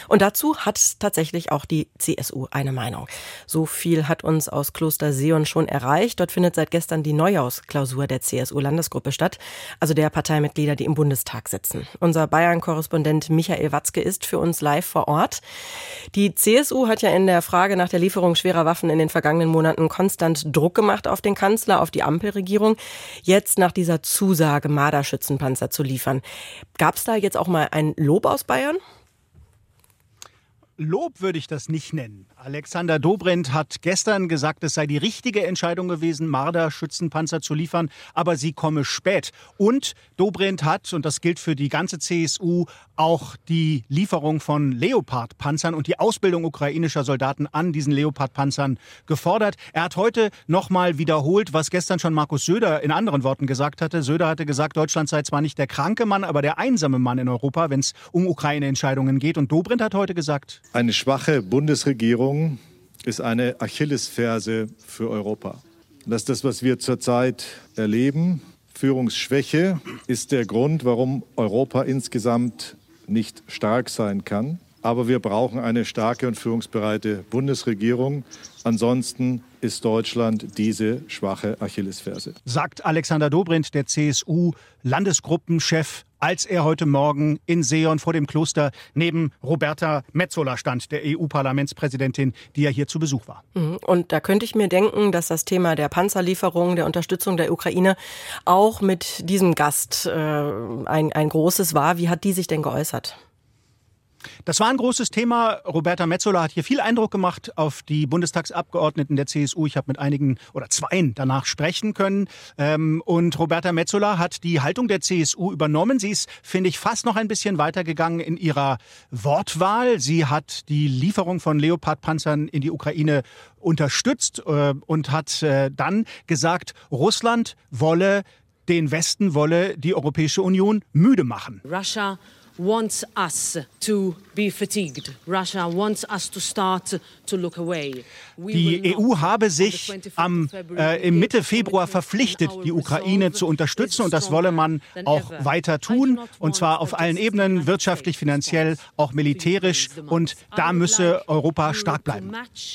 Und dazu hat tatsächlich auch die CSU eine Meinung. So viel hat uns aus Kloster Seeon schon erreicht. Dort findet seit gestern die Neujahrsklausur der CSU-Landesgruppe statt, also der Parteimitglieder, die im Bundestag sitzen. Unser Bayern-Korrespondent Michael Watzke ist für uns live vor Ort. Die CSU hat ja in der Frage nach der Lieferung schwerer Waffen in den vergangenen Monaten konstant Druck gemacht auf den Kanzler, auf die Ampelregierung. Jetzt nach dieser Zusage, Marder-Schützenpanzer zu liefern. Gab es da jetzt auch mal ein Lob aus Bayern? Lob würde ich das nicht nennen. Alexander Dobrindt hat gestern gesagt, es sei die richtige Entscheidung gewesen, Marder-Schützenpanzer zu liefern, aber sie komme spät. Und Dobrindt hat, und das gilt für die ganze CSU, auch die Lieferung von Leopard-Panzern und die Ausbildung ukrainischer Soldaten an diesen Leopard-Panzern gefordert. Er hat heute nochmal wiederholt, was gestern schon Markus Söder in anderen Worten gesagt hatte. Söder hatte gesagt, Deutschland sei zwar nicht der kranke Mann, aber der einsame Mann in Europa, wenn es um Ukraine-Entscheidungen geht. Und Dobrindt hat heute gesagt: Eine schwache Bundesregierung ist eine Achillesferse für Europa. Das ist das, was wir zurzeit erleben. Führungsschwäche ist der Grund, warum Europa insgesamt nicht stark sein kann. Aber wir brauchen eine starke und führungsbereite Bundesregierung. Ansonsten ist Deutschland diese schwache Achillesferse. Sagt Alexander Dobrindt, der CSU-Landesgruppenchef, als er heute Morgen in Seeon vor dem Kloster neben Roberta Metsola stand, der EU-Parlamentspräsidentin, die ja hier zu Besuch war. Und da könnte ich mir denken, dass das Thema der Panzerlieferung, der Unterstützung der Ukraine auch mit diesem Gast ein großes war. Wie hat die sich denn geäußert? Das war ein großes Thema. Roberta Metsola hat hier viel Eindruck gemacht auf die Bundestagsabgeordneten der CSU. Ich habe mit einigen oder zweien danach sprechen können. Und Roberta Metsola hat die Haltung der CSU übernommen. Sie ist, finde ich, fast noch ein bisschen weitergegangen in ihrer Wortwahl. Sie hat die Lieferung von Leopard-Panzern in die Ukraine unterstützt und hat dann gesagt, Russland wolle den Westen, wolle die Europäische Union müde machen. Russia wants us to be fatigued. Russia wants us to start to look away. Die EU habe sich im Mitte Februar verpflichtet, die Ukraine zu unterstützen, und das wolle man auch weiter tun, und zwar auf allen Ebenen, wirtschaftlich, finanziell, auch militärisch, und da müsse Europa stark bleiben.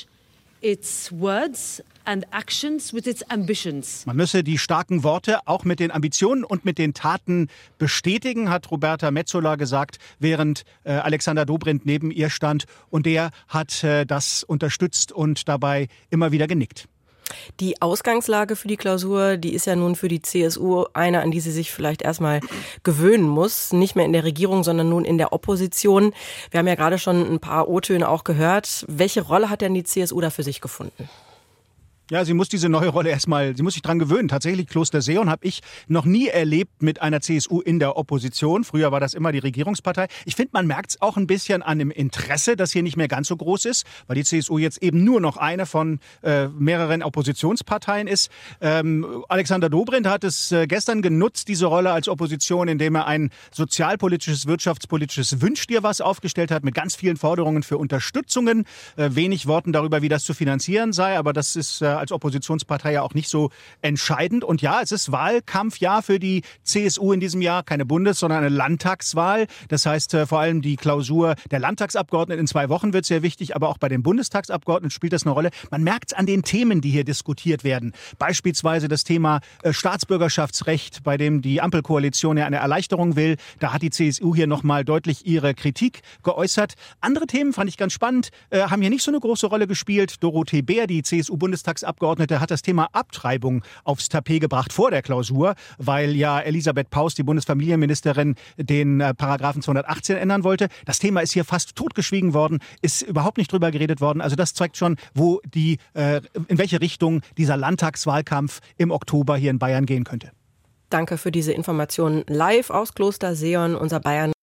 Its words and actions with its ambitions. Man müsse die starken Worte auch mit den Ambitionen und mit den Taten bestätigen, hat Roberta Metsola gesagt, während Alexander Dobrindt neben ihr stand. Und der hat das unterstützt und dabei immer wieder genickt. Die Ausgangslage für die Klausur, die ist ja nun für die CSU eine, an die sie sich vielleicht erstmal gewöhnen muss. Nicht mehr in der Regierung, sondern nun in der Opposition. Wir haben ja gerade schon ein paar O-Töne auch gehört. Welche Rolle hat denn die CSU da für sich gefunden? Ja, sie muss diese neue Rolle sie muss sich dran gewöhnen. Tatsächlich, Kloster Seeon habe ich noch nie erlebt mit einer CSU in der Opposition. Früher war das immer die Regierungspartei. Ich finde, man merkt es auch ein bisschen an dem Interesse, das hier nicht mehr ganz so groß ist, weil die CSU jetzt eben nur noch eine von mehreren Oppositionsparteien ist. Alexander Dobrindt hat es gestern genutzt, diese Rolle als Opposition, indem er ein sozialpolitisches, wirtschaftspolitisches Wünsch-dir-was aufgestellt hat mit ganz vielen Forderungen für Unterstützungen, wenig Worten darüber, wie das zu finanzieren sei, aber das ist als Oppositionspartei ja auch nicht so entscheidend. Und ja, es ist Wahlkampfjahr für die CSU in diesem Jahr. Keine Bundes-, sondern eine Landtagswahl. Das heißt, vor allem die Klausur der Landtagsabgeordneten in 2 Wochen wird sehr wichtig, aber auch bei den Bundestagsabgeordneten spielt das eine Rolle. Man merkt es an den Themen, die hier diskutiert werden. Beispielsweise das Thema Staatsbürgerschaftsrecht, bei dem die Ampelkoalition ja eine Erleichterung will. Da hat die CSU hier nochmal deutlich ihre Kritik geäußert. Andere Themen fand ich ganz spannend, haben hier nicht so eine große Rolle gespielt. Dorothee Bär, die CSU-Bundestagsabgeordnete, hat das Thema Abtreibung aufs Tapet gebracht vor der Klausur, weil ja Elisabeth Paus, die Bundesfamilienministerin, den Paragraphen 218 ändern wollte. Das Thema ist hier fast totgeschwiegen worden, ist überhaupt nicht drüber geredet worden. Also das zeigt schon, in welche Richtung dieser Landtagswahlkampf im Oktober hier in Bayern gehen könnte. Danke für diese Informationen live aus Kloster Seeon, unser Bayern